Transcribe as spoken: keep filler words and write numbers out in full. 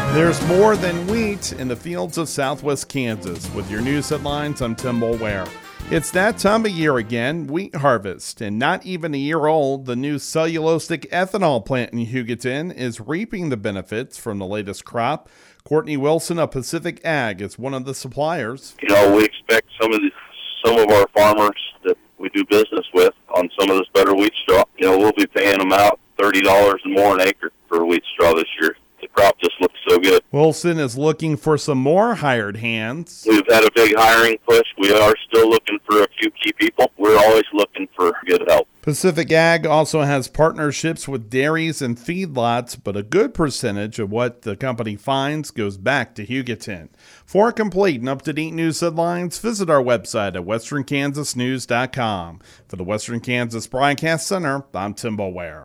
There's more than wheat in the fields of southwest Kansas. With your news headlines, I'm Tim Mulware. It's that time of year again, wheat harvest, and not even a year old, the new cellulosic ethanol plant in Hugoton is reaping the benefits from the latest crop. Courtney Wilson of Pacific Ag is one of the suppliers. You know, we expect some of the, some of our farmers that we do business with on some of this better wheat straw, you know, we'll be paying them out thirty dollars and more an acre for wheat straw this year. The crop just looks so good. Wilson is looking for some more hired hands. We've had a big hiring push. We are still looking for a few key people. We're always looking for good help. Pacific Ag also has partnerships with dairies and feedlots, but a good percentage of what the company finds goes back to Hugoton. For complete and up-to-date news headlines, visit our website at western kansas news dot com. For the Western Kansas Broadcast Center, I'm Tim Mulware.